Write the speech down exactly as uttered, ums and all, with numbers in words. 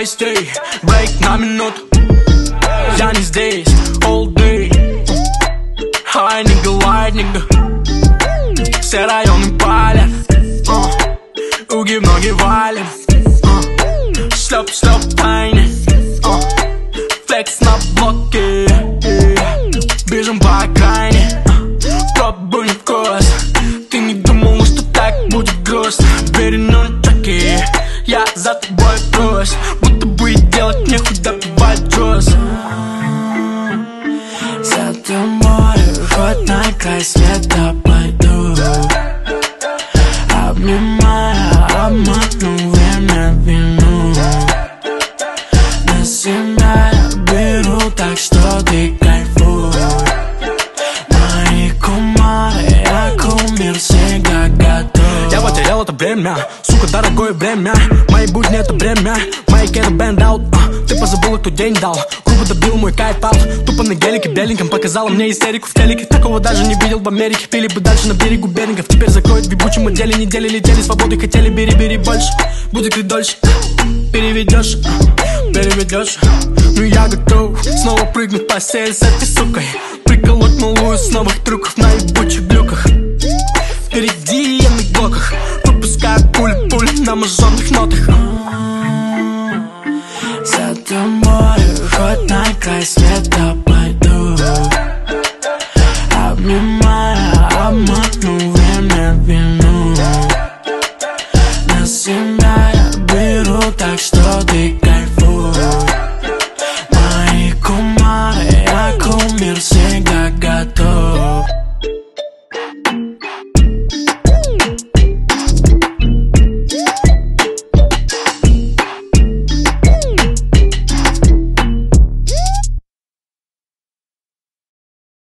stay, брейк на минуту. Я не здесь, all day. High nigga, light nigga. Все районы палят, uh. Уги в ноги валим, uh. Шлеп, шлеп, тайны, uh. Флекс на блоке, yeah. Бежим по окраине, uh. Пробуем вкус. Ты не думала, что так будет грустно. Бери нунчаки, я за тобой трус. Будто бы и делать нехуй, допивать джуз. За тобой хоть на край света пойду. Обнимая, обману время в вину. На себя я беру, так что ты кайфуй. Мои кумары, я кумир, всегда готов. Я потерял это время, сука, дорогое время. Мои будни это бремя, мои кеды бенд аут. Ты позабыла, кто день дал, грубо добил мой кайф аут. Тупо на гелике беленьком показала мне истерику в телеке. Такого даже не видел в Америке. Пили бы дальше на берегу берингов. Теперь закроют в ебучем отделе. Недели летели, свободы хотели, бери, бери больше. Будет ли дольше, переведешь, переведешь. Ну я готов снова прыгнуть в постель с этой сукой. Приколоть малую с новых трюков на ебучих глюках.